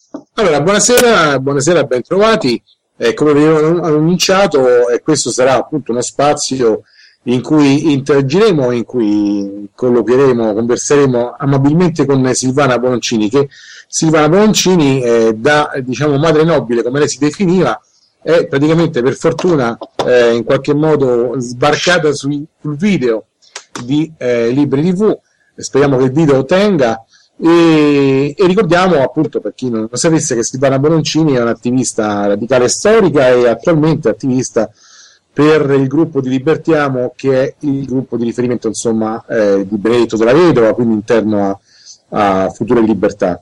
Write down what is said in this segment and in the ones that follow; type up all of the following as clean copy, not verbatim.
Allora, buonasera, ben trovati. Come vi avevo annunciato, questo sarà appunto uno spazio in cui interagiremo, in cui colloquieremo, converseremo amabilmente con Silvana Bononcini, che Silvana Bononcini, da diciamo madre nobile, come lei si definiva, è praticamente per fortuna in qualche modo sbarcata sul video di Libri TV. Speriamo che il video tenga. E ricordiamo appunto, per chi non lo sapesse, che Silvana Bononcini è un'attivista radicale storica e attualmente attivista per il gruppo di Libertiamo, che è il gruppo di riferimento insomma di Benedetto della Vedova, quindi interno a Future Libertà.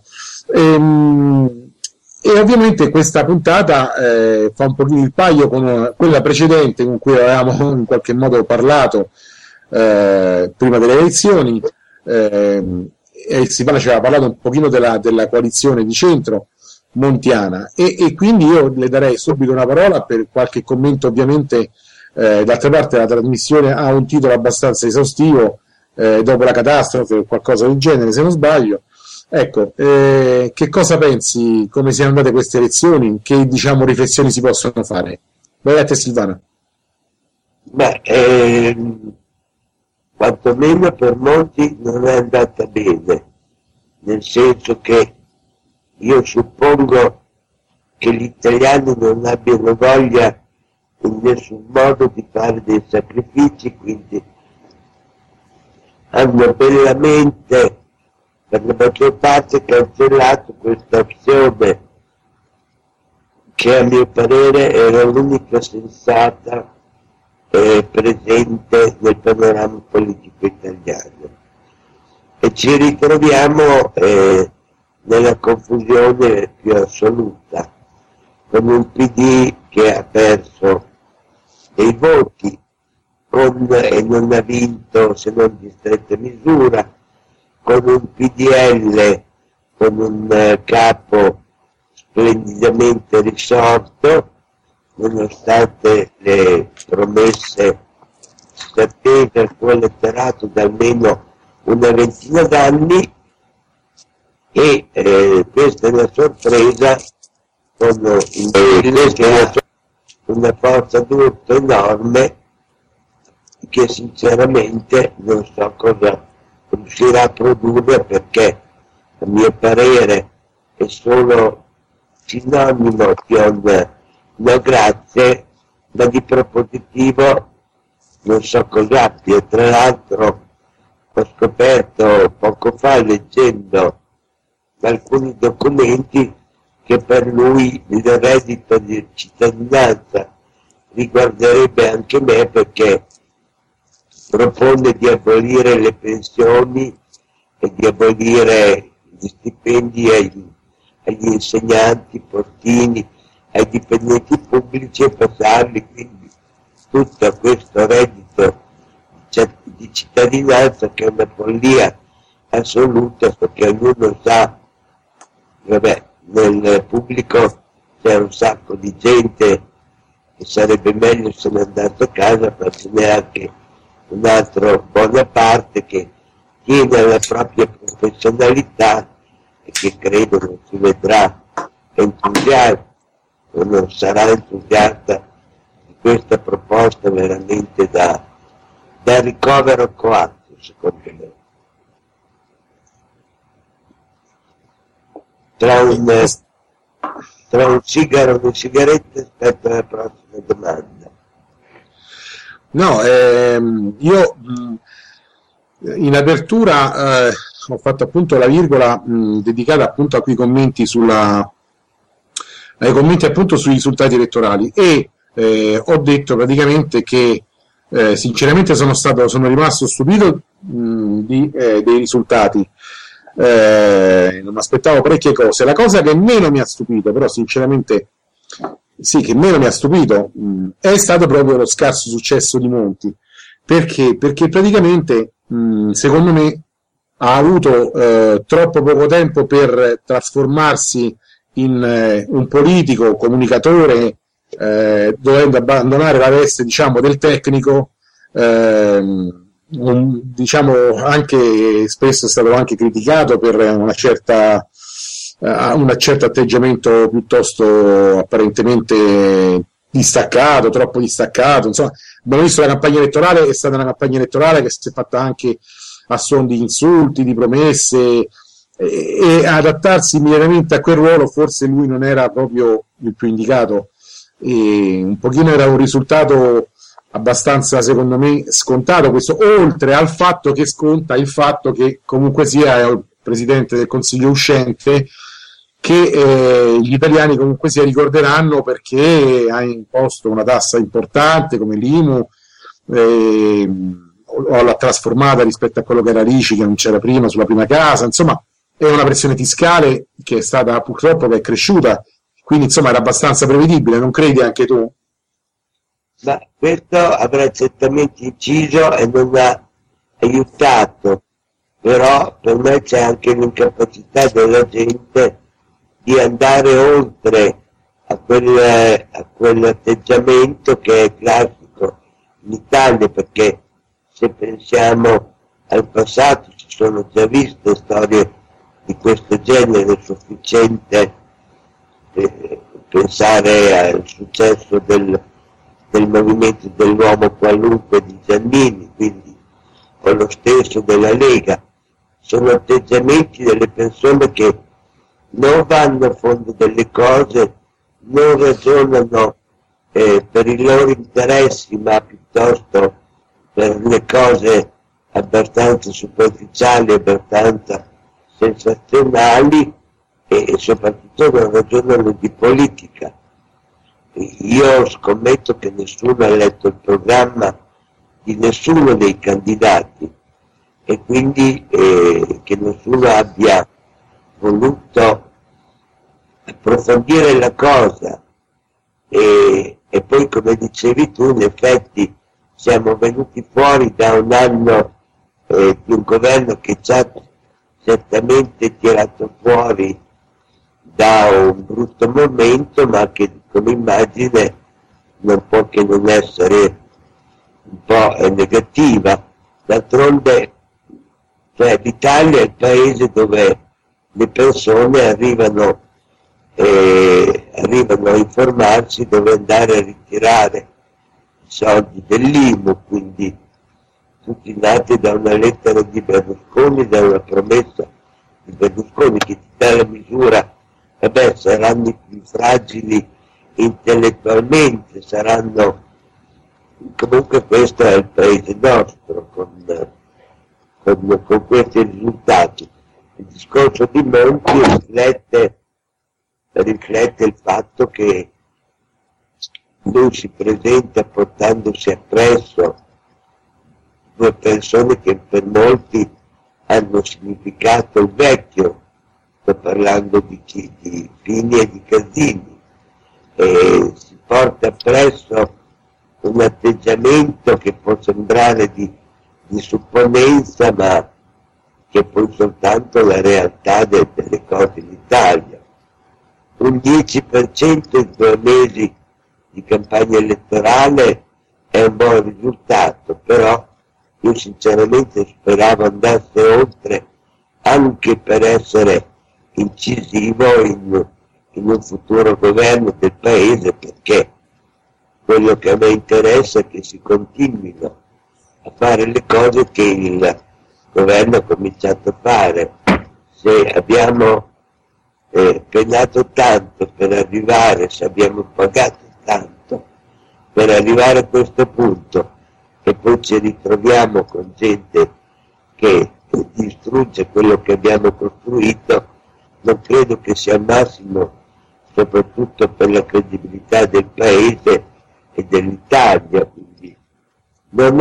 E ovviamente questa puntata fa un pochino il paio con quella precedente con cui avevamo in qualche modo parlato prima delle elezioni. Silvana ci aveva parlato un pochino della coalizione di centro montiana e quindi io le darei subito una parola per qualche commento. Ovviamente d'altra parte la trasmissione ha un titolo abbastanza esaustivo, dopo la catastrofe o qualcosa del genere, se non sbaglio. Ecco, che cosa pensi, come siano andate queste elezioni, che diciamo riflessioni si possono fare? Vai a te, Silvana. Quantomeno per molti non è andata bene, nel senso che io suppongo che gli italiani non abbiano voglia in nessun modo di fare dei sacrifici, quindi hanno bellamente, per la maggior parte, cancellato questa opzione che a mio parere era l'unica sensata presente nel panorama politico italiano, e ci ritroviamo nella confusione più assoluta, con un PD che ha perso dei voti e non ha vinto se non di stretta misura, con un PDL con un capo splendidamente risorto nonostante le promesse attese al suo elettorato da almeno una ventina d'anni, e questa è una sorpresa con una forza d'urto enorme che sinceramente non so cosa riuscirà a produrre, perché a mio parere è solo sinonimo di un no grazie, ma di propositivo non so cosa abbia. Tra l'altro ho scoperto poco fa, leggendo alcuni documenti, che per lui il reddito di cittadinanza riguarderebbe anche me, perché propone di abolire le pensioni e di abolire gli stipendi agli insegnanti, portini, ai dipendenti pubblici, e passarli quindi tutto questo reddito di cittadinanza, che è una follia assoluta, perché ognuno sa, nel pubblico c'è un sacco di gente che sarebbe meglio se ne andasse a casa, ma ce n'è anche un'altra buona parte che tiene alla propria professionalità e che credo non si vedrà entusiasta, o non sarà entusiasta di questa proposta veramente da ricovero coatto, secondo me. Tra un sigaro e una sigaretta, aspetto la prossima domanda. No, io in apertura ho fatto appunto la virgola dedicata appunto a quei commenti ai commenti appunto sui risultati elettorali, e ho detto praticamente che sinceramente sono rimasto stupito dei risultati. Non mi aspettavo parecchie cose. La cosa che meno mi ha stupito, però sinceramente sì, che meno mi ha stupito, è stato proprio lo scarso successo di Monti, perché praticamente secondo me ha avuto troppo poco tempo per trasformarsi in un politico comunicatore, dovendo abbandonare la veste, diciamo, del tecnico. Diciamo, anche spesso è stato anche criticato per una certa ha un certo atteggiamento piuttosto apparentemente distaccato, troppo distaccato. Insomma, abbiamo visto la campagna elettorale, è stata una campagna elettorale che si è fatta anche a suon di insulti, di promesse, e adattarsi immediatamente a quel ruolo forse lui non era proprio il più indicato, e un pochino era un risultato abbastanza, secondo me, scontato questo, oltre al fatto che sconta il fatto che comunque sia il Presidente del Consiglio uscente, che gli italiani comunque sia ricorderanno perché ha imposto una tassa importante come l'IMU, o l'ha trasformata rispetto a quello che era l'ICI, che non c'era prima, sulla prima casa. Insomma, è una pressione fiscale che è stata, purtroppo, che è cresciuta, quindi insomma era abbastanza prevedibile, non credi anche tu? Ma questo avrà certamente inciso e non ha aiutato, però per me c'è anche l'incapacità della gente di andare oltre a quell'atteggiamento che è classico in Italia, perché se pensiamo al passato ci sono già viste storie di questo genere, è sufficiente pensare al successo del movimento dell'uomo qualunque di Giannini, quindi o lo stesso della Lega. Sono atteggiamenti delle persone che non vanno a fondo delle cose, non ragionano per i loro interessi, ma piuttosto per le cose abbastanza superficiali, abbastanza sensazionali, e soprattutto non ragionano di politica. Io scommetto che nessuno ha letto il programma di nessuno dei candidati, e quindi che nessuno abbia voluto approfondire la cosa, e poi, come dicevi tu, in effetti siamo venuti fuori da un anno di un governo che ci ha certamente tirato fuori da un brutto momento, ma che come immagine non può che non essere un po' negativa. D'altronde, cioè, l'Italia è il paese dove le persone arrivano a informarsi dove andare a ritirare i soldi dell'IMU, quindi tutti nati da una lettera di Berlusconi, da una promessa di Berlusconi che ti dà la misura. Vabbè, saranno i più fragili intellettualmente, saranno, comunque questo è il paese nostro con questi risultati. Il discorso di Monti riflette il fatto che lui si presenta portandosi appresso due persone che per molti hanno significato il vecchio. Sto parlando di Fini e di Casini, e si porta appresso un atteggiamento che può sembrare di supponenza, ma che è poi soltanto la realtà delle cose in Italia. Un 10% in 2 mesi di campagna elettorale è un buon risultato, però io sinceramente speravo andasse oltre, anche per essere incisivo in un futuro governo del paese, perché quello che a me interessa è che si continuino a fare le cose che il governo ha cominciato a fare. Se abbiamo penato tanto per arrivare, se abbiamo pagato tanto per arrivare a questo punto, e poi ci ritroviamo con gente che distrugge quello che abbiamo costruito, non credo che sia il massimo, soprattutto per la credibilità del paese e dell'Italia. Quindi non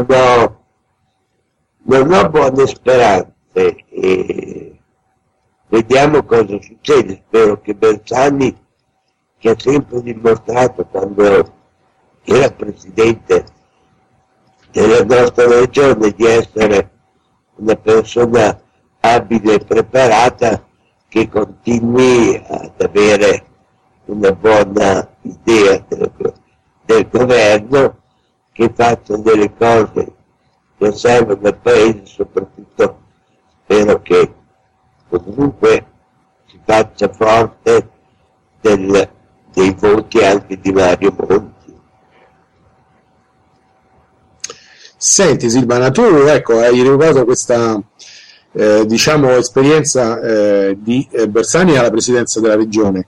ho buone speranze, e vediamo cosa succede. Spero che Bersani, che ha sempre dimostrato quando era presidente della nostra regione di essere una persona abile e preparata, che continui ad avere una buona idea del governo, che faccia delle cose che servono al paese. Soprattutto spero che comunque si faccia forte dei voti anche di Mario Monti. Senti Silvana, tu ecco, hai ricordato questa diciamo esperienza di Bersani alla presidenza della regione,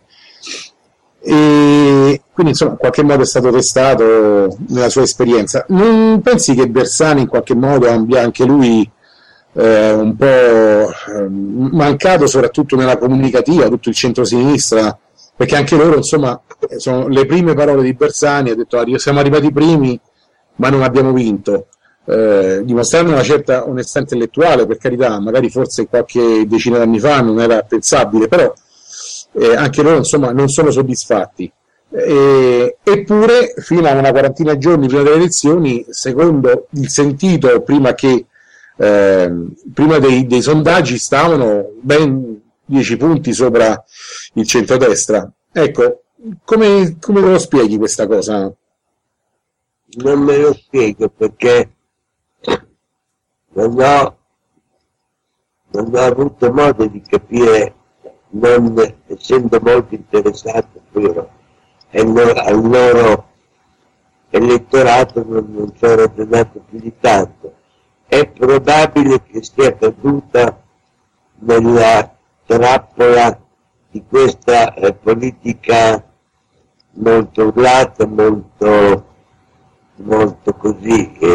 e quindi insomma in qualche modo è stato testato nella sua esperienza. Non pensi che Bersani in qualche modo abbia anche lui un po' mancato soprattutto nella comunicativa, tutto il centro-sinistra, perché anche loro insomma sono le prime parole di Bersani, ha detto siamo arrivati primi ma non abbiamo vinto, dimostrando una certa onestà intellettuale, per carità, magari forse qualche decina d'anni fa non era pensabile, però anche loro insomma non sono soddisfatti, eppure fino a una quarantina di giorni prima delle elezioni, secondo il sentito, prima dei sondaggi, stavano ben 10 punti sopra il centrodestra. Ecco, come te lo spieghi questa cosa? Non me lo spiego perché non ho avuto modo di capire, non essendo molto interessato al loro elettorato, non ci ho ragionato più di tanto. È probabile che sia caduta nella trappola di questa politica molto urlata, molto così,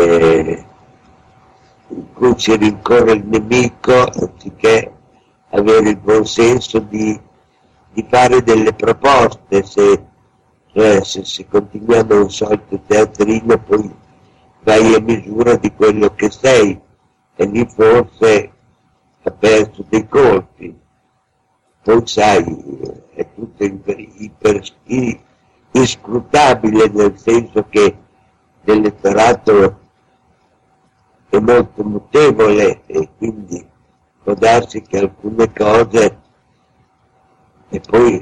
in cui si rincorre il nemico anziché avere il buon senso di fare delle proposte. Se continuiamo un solito teatrino, poi vai a misura di quello che sei, e lì forse ha perso dei colpi. Poi sai, è tutto inscrutabile, nel senso che l'elettorato è molto mutevole, e quindi può darsi che alcune cose, e poi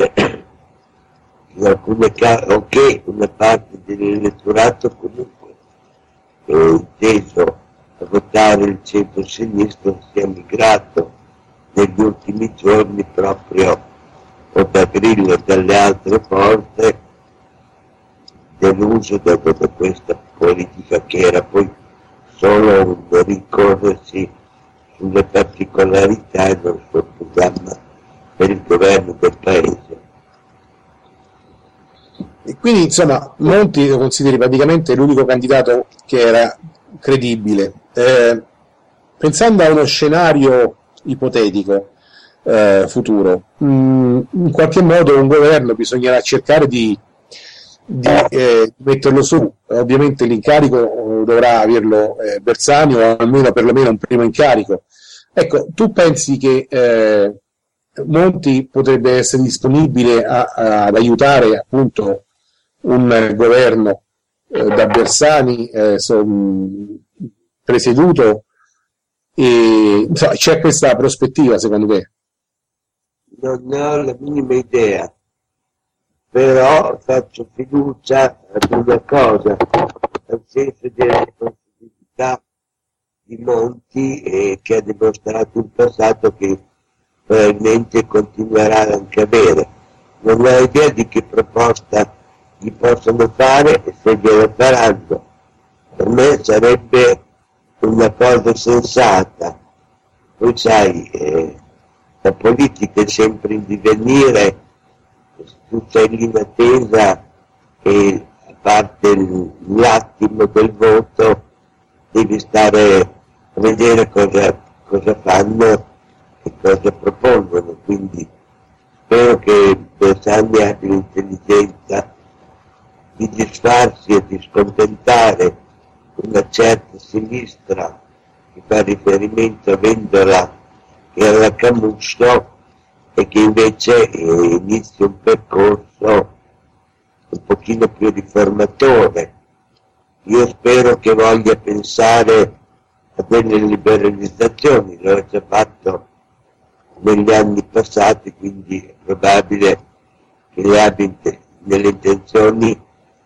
in alcune casi, ok, una parte dell'elettorato comunque è inteso a votare il centro-sinistra, sia migrato negli ultimi giorni proprio o da Grillo e dalle altre forze, deluso da questa politica che era poi solo un ricorrersi sulle particolarità e non sul programma per il governo del paese. E quindi insomma Monti lo consideri praticamente l'unico candidato che era credibile. Pensando a uno scenario ipotetico futuro, in qualche modo un governo bisognerà cercare di metterlo su. Ovviamente l'incarico dovrà averlo Bersani, o almeno perlomeno un primo incarico. Ecco, tu pensi che Monti potrebbe essere disponibile ad aiutare appunto un governo da Bersani presieduto, e insomma, c'è questa prospettiva secondo te? Non ne ho la minima idea, però faccio fiducia ad una cosa, al senso di responsabilità di Monti, che ha dimostrato in passato che probabilmente continuerà anche a avere. Non ho idea di che proposta gli possono fare e se glielo faranno. Per me sarebbe una cosa sensata. Poi sai, la politica è sempre in divenire, tu sei lì in attesa, e a parte l'attimo del voto devi stare a vedere cosa fanno e cosa propongono. Quindi spero che Bersani abbia l'intelligenza di disfarsi e di scontentare una certa sinistra che fa riferimento a Vendola e alla Camusso, e che invece inizia un percorso un pochino più riformatore. Io spero che voglia pensare a delle liberalizzazioni, lo ha già fatto negli anni passati, quindi è probabile che le abbia nelle intenzioni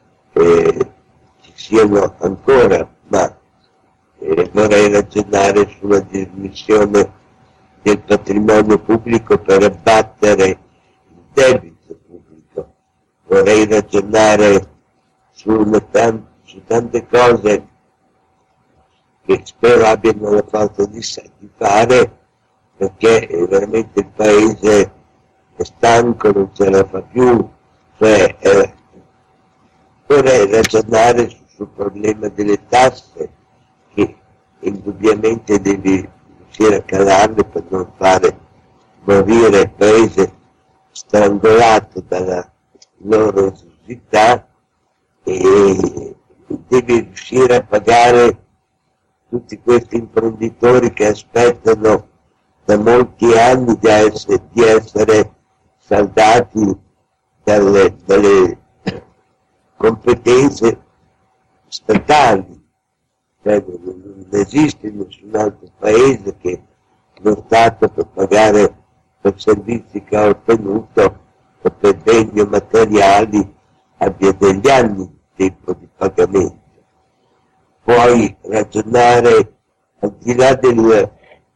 ci siano ancora, ma vorrei ragionare sulla dismissione del patrimonio pubblico per abbattere il debito pubblico. Vorrei ragionare su tante cose che spero abbiano la forza di fare, perché veramente il paese è stanco, non ce la fa più. Vorrei ragionare sul problema delle tasse, che indubbiamente devi riuscire a calarle per non fare morire il paese strangolato dalla loro esosità, e devi riuscire a pagare tutti questi imprenditori che aspettano da molti anni di essere saldati dalle competenze statali. Non esiste in nessun altro paese che lo Stato, per pagare per servizi che ha ottenuto o per beni o materiali, abbia degli anni di tempo di pagamento. Puoi ragionare al di là del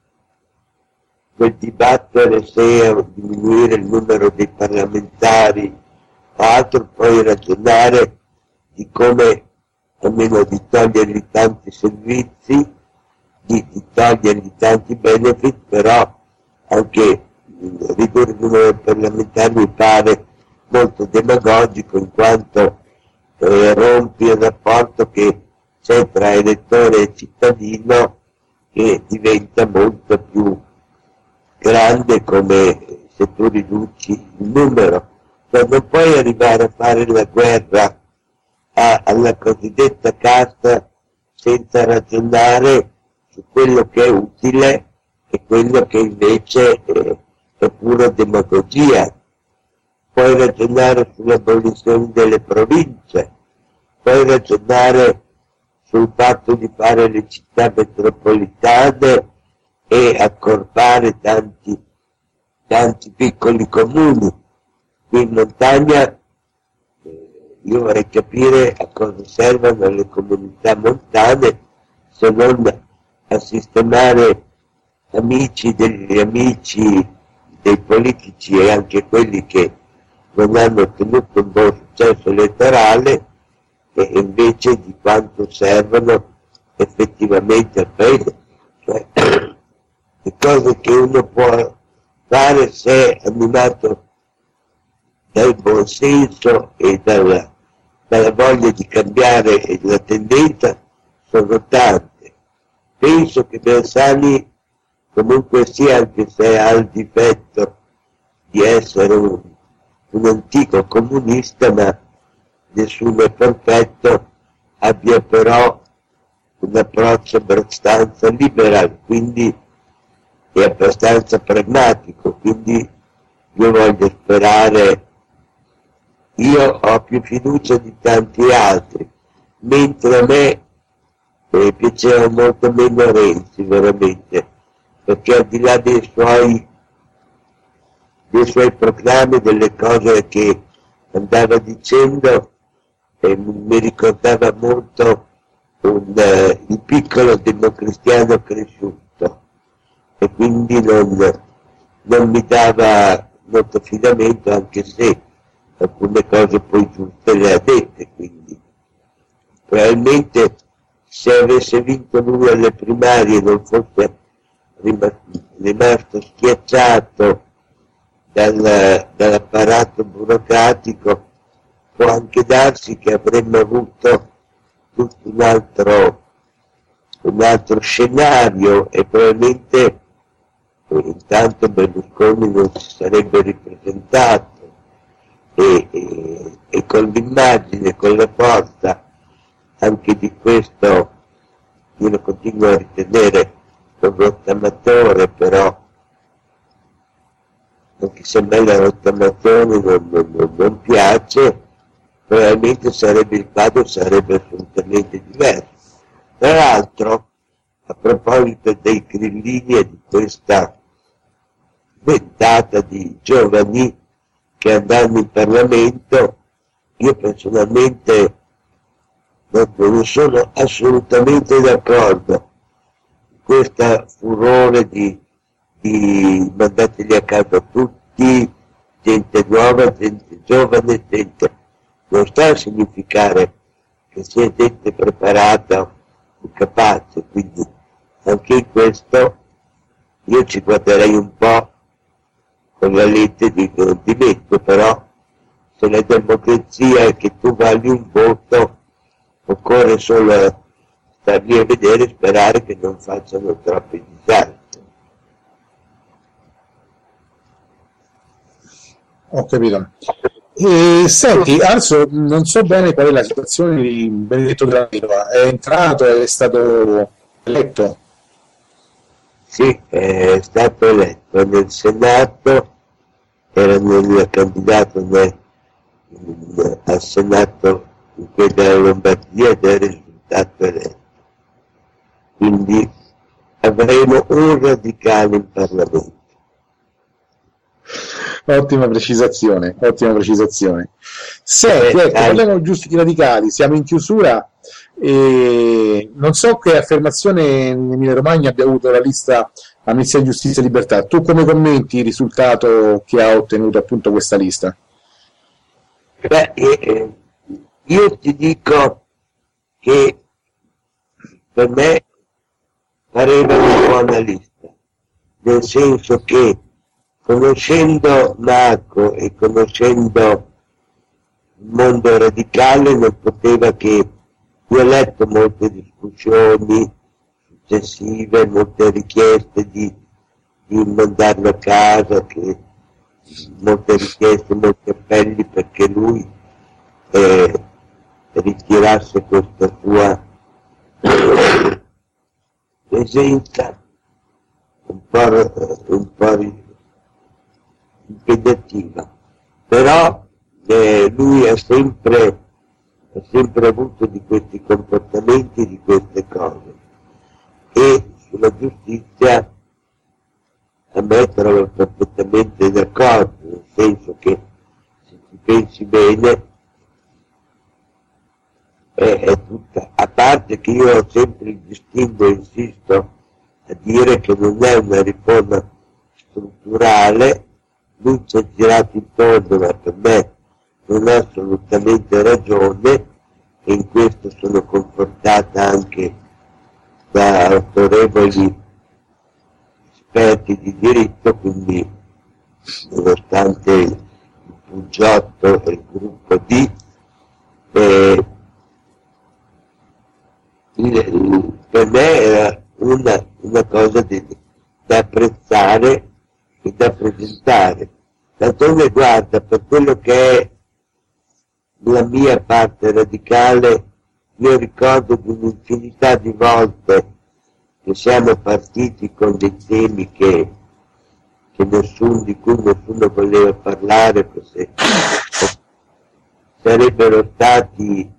dibattere se diminuire il numero dei parlamentari o altro, puoi ragionare di come almeno di togliergli tanti servizi, di togliergli tanti benefit, però anche ridurre il numero dei parlamentari mi pare molto demagogico, in quanto rompi il rapporto che c'è tra elettore e cittadino, che diventa molto più grande come se tu riduci il numero. Cioè non puoi arrivare a fare la guerra alla cosiddetta casta senza ragionare su quello che è utile e quello che invece è pura demagogia. Puoi ragionare sull'abolizione delle province, puoi ragionare sul fatto di fare le città metropolitane e accorpare tanti piccoli comuni. Qui in montagna io vorrei capire a cosa servono le comunità montane, se non a sistemare degli amici dei politici e anche quelli che non hanno ottenuto un buon successo elettorale, e invece di quanto servono effettivamente al paese. Cioè, le cose che uno può fare se è animato dal buon senso e dalla voglia di cambiare la tendenza sono tante. Penso che Bersani comunque sia, anche se ha il difetto di essere un antico comunista, ma nessuno è perfetto, abbia però un approccio abbastanza liberal, quindi è abbastanza pragmatico, quindi io voglio sperare. Io ho più fiducia di tanti altri, mentre a me piaceva molto meno Renzi, veramente, perché al di là dei suoi proclami, delle cose che andava dicendo, mi ricordava molto il piccolo democristiano cresciuto, e quindi non mi dava molto affidamento, anche se alcune cose poi giuste le ha dette. Quindi probabilmente se avesse vinto lui alle primarie e non fosse rimasto schiacciato dall'apparato burocratico, può anche darsi che avremmo avuto tutto un altro scenario, e probabilmente intanto Berlusconi non si sarebbe ripresentato, e con l'immagine, con la forza anche di questo, io lo continuo a ritenere un rottamatore, però anche se a me la rottamazione non piace, probabilmente il quadro sarebbe assolutamente diverso. Tra l'altro, a proposito dei grillini e di questa ventata di giovani che andranno in Parlamento, io personalmente non sono assolutamente d'accordo. Questo furore di mandateli a casa tutti, gente nuova, gente giovane, gente, non sta a significare che sia gente preparata o capace, quindi anche in questo io ci guarderei un po' con la lente di ingrandimento, però se la democrazia è che tu vali un voto, occorre solo starli a vedere e sperare che non facciano troppi disastri. Ho capito. E, senti, adesso non so bene qual è la situazione di Benedetto Della Vedova. È entrato, è stato eletto? Sì, è stato eletto nel Senato, era nel candidato al Senato in quella della Lombardia ed è risultato eletto. Quindi avremo un radicale in Parlamento. Ottima precisazione, ottima precisazione. Senti, ecco, parliamo giusto di radicali, siamo in chiusura e non so che affermazione in Emilia Romagna abbia avuto la lista Amnistia, Giustizia e Libertà. Tu come commenti il risultato che ha ottenuto appunto questa lista? Beh, io ti dico che per me pareva una buona lista, nel senso che conoscendo Marco e conoscendo il mondo radicale non poteva che, io ho letto molte discussioni successive, molte richieste di mandarlo a casa, molte richieste, molti appelli perché lui ritirasse questa sua presenza un po' impegnativa, però lui ha sempre avuto di questi comportamenti, di queste cose, e sulla giustizia a me trovo perfettamente d'accordo, nel senso che se ci pensi bene è tutta, a parte che io ho sempre distinto e insisto a dire che non è una riforma strutturale. Lui ci ha girato intorno, ma per me non ha assolutamente ragione, e in questo sono confortata anche da autorevoli esperti di diritto, quindi nonostante il Puggiotto e il gruppo D, per me era una cosa da apprezzare e da presentare. D'altronde guarda, per quello che è la mia parte radicale, io ricordo di un'infinità di volte che siamo partiti con dei temi di cui nessuno voleva parlare, perché sarebbero stati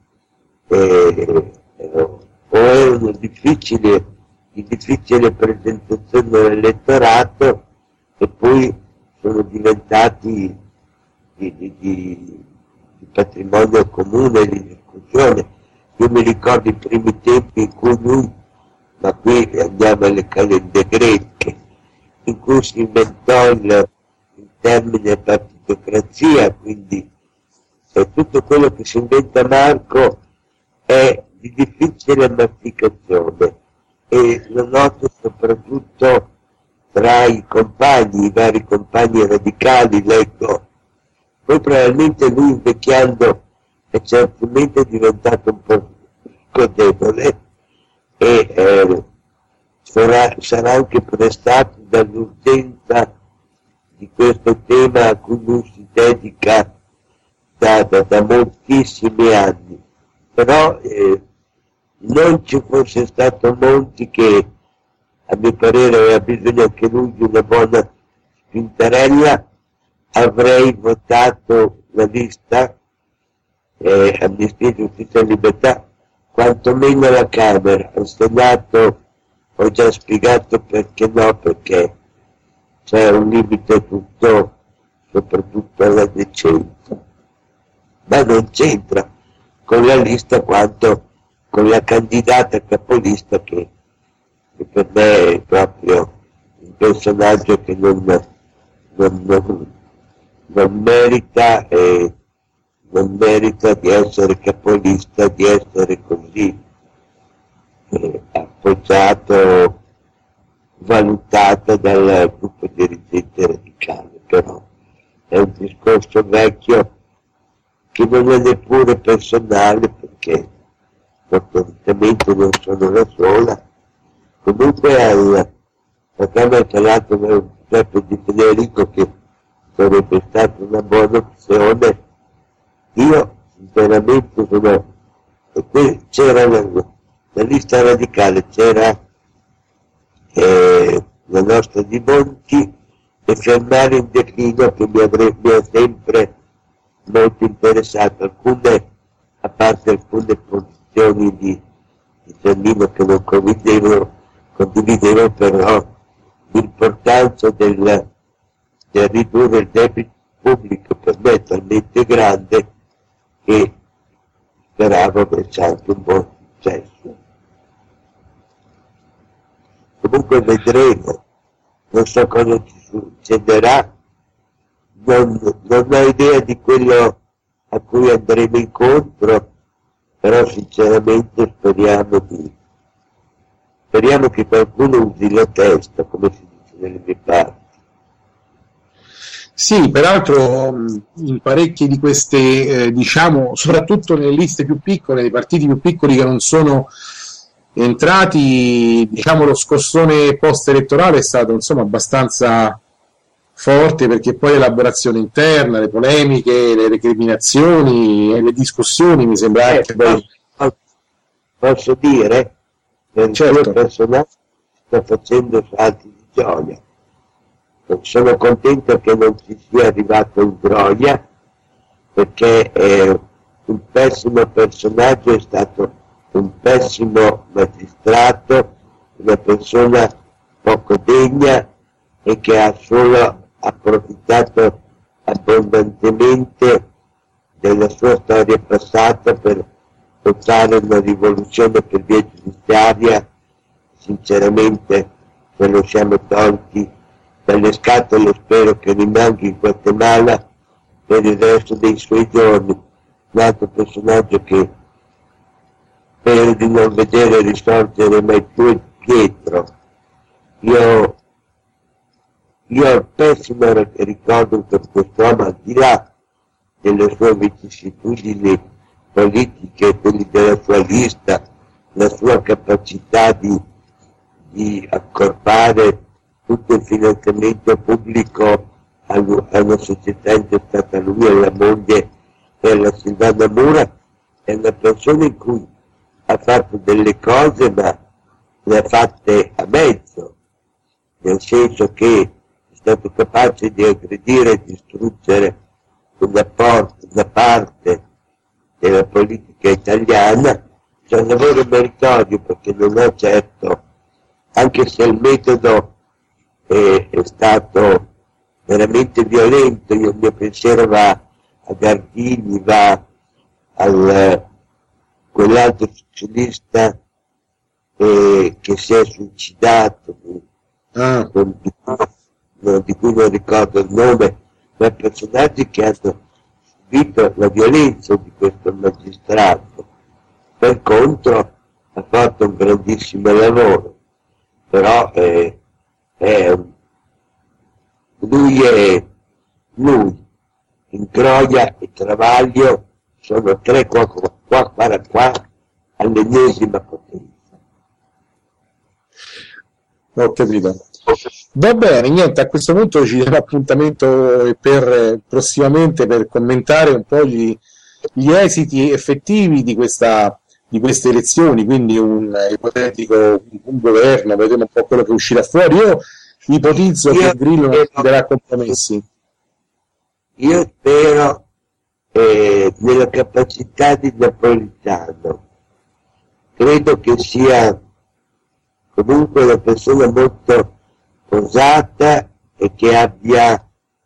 o erano di difficile presentazione dell'elettorato, e poi sono diventati di patrimonio comune di discussione. Io mi ricordo i primi tempi in cui lui, ma qui andiamo alle calende greche, in cui si inventò il termine partitocrazia, quindi tutto quello che si inventa Marco è di difficile masticazione, e lo noto soprattutto tra i vari compagni radicali, leggo. Poi probabilmente lui, invecchiando, è certamente diventato un po' debole, e sarà anche prestato dall'urgenza di questo tema a cui lui si dedica da moltissimi anni. Però non ci fosse stato Monti, che a mio parere aveva bisogno anche lui di una buona spintarella, avrei votato la lista Amnistia, Giustizia e Libertà, quantomeno alla Camera. Al Senato ho già spiegato perché no, perché c'è un limite tutto, soprattutto alla decenza, ma non c'entra con la lista quanto con la candidata capolista, che per me è proprio un personaggio che non merita non merita di essere capolista, di essere così appoggiato, valutato dal gruppo dirigente radicale. Però è un discorso vecchio che non è neppure personale, perché fortunatamente non sono la sola. Comunque la Camera tra l'altro del Giuseppe Di Federico, che sarebbe stata una buona opzione. Io sinceramente e qui c'era la lista radicale, c'era la nostra Di Monti e Fermare in declino, che mi ha sempre molto interessato, a parte alcune posizioni di Giannino che non condividevo, però l'importanza del ridurre il debito pubblico per me è talmente grande che speravo avesse anche un buon successo. Comunque vedremo, non so cosa ci succederà, non ho idea di quello a cui andremo incontro, però sinceramente speriamo che qualcuno usi la testa, come si dice nelle mie parti. Sì, peraltro in parecchie di queste, diciamo, soprattutto nelle liste più piccole, nei partiti più piccoli che non sono entrati, diciamo, lo scossone post-elettorale è stato insomma abbastanza forte, perché poi l'elaborazione interna, le polemiche, le recriminazioni e le discussioni, mi sembra anche poi... Posso dire, per il certo, suo personaggio sta facendo salti di gioia. Sono contento che non ci sia arrivato in Groia, perché è un pessimo personaggio, è stato un pessimo magistrato, una persona poco degna e che ha solo approfittato abbondantemente della sua storia passata per portare una rivoluzione per via giudiziaria. Sinceramente ce lo siamo tolti dalle scatole, spero che rimanga in Guatemala per il resto dei suoi giorni. Un altro personaggio che spero di non vedere risorgere mai più è Pietro. Io ho il pessimo ricordo per quest'uomo, al di là delle sue vicissitudini politiche, quelli della sua lista, la sua capacità di accorpare tutto il finanziamento pubblico a una società intestata a lui, alla moglie e alla Silvana Mura. È una persona in cui ha fatto delle cose, ma le ha fatte a mezzo, nel senso che è stato capace di aggredire e distruggere una parte della politica italiana. C'è un lavoro meritorio, perché non è certo, anche se il metodo è stato veramente violento. Il mio pensiero va a Gardini, va a quell'altro socialista che si è suicidato, di cui non ricordo il nome, ma personaggi che hanno subito la violenza di questo magistrato. Per contro ha fatto un grandissimo lavoro, però lui, Incroia e Travaglio sono tre qua all'ennesima potenza. Ho capito. Va bene, niente, a questo punto ci diamo appuntamento prossimamente per commentare un po' gli esiti effettivi di queste elezioni, quindi un ipotetico un governo, vedremo un po' quello che uscirà fuori. Io ipotizzo che Grillo non si darà compromessi. Io spero nella capacità di Napolitano. Credo che sia comunque una persona molto posata e che abbia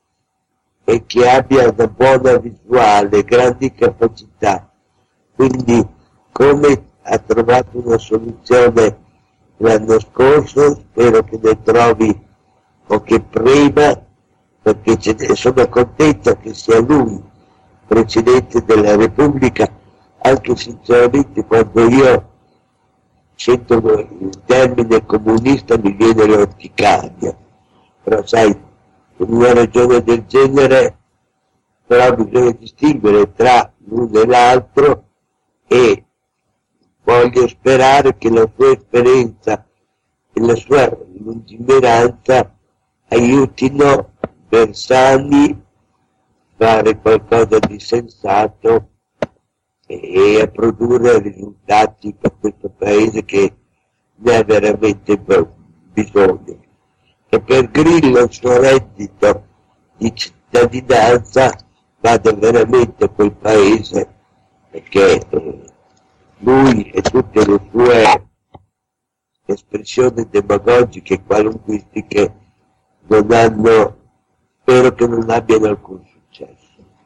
una buona visuale, grandi capacità. Quindi, come ha trovato una soluzione l'anno scorso, spero che ne trovi o che prima, perché sono contento che sia lui Presidente della Repubblica, anche sinceramente quando io sento il termine comunista mi viene l'orticaria, però sai, in una regione del genere però bisogna distinguere tra l'uno e l'altro, e voglio sperare che la sua esperienza e la sua lungimiranza aiutino Bersani a fare qualcosa di sensato e a produrre risultati per questo paese che ne ha veramente bisogno. E per Grillo il suo reddito di cittadinanza vada veramente a quel paese, perché lui e tutte le sue espressioni demagogiche e qualunquistiche non hanno, spero che non abbiano alcun successo.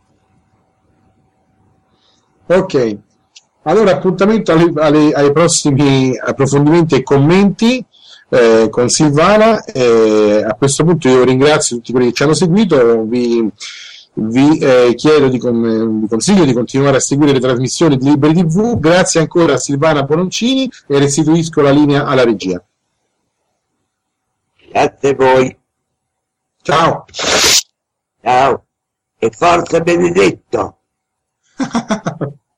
Ok, allora appuntamento ai prossimi approfondimenti e commenti con Silvana. A questo punto io ringrazio tutti quelli che ci hanno seguito, vi chiedo vi consiglio di continuare a seguire le trasmissioni di Liberi TV. Grazie ancora a Silvana Bononcini e restituisco la linea alla regia. Grazie a voi. Ciao. Ciao e forza Benedetto.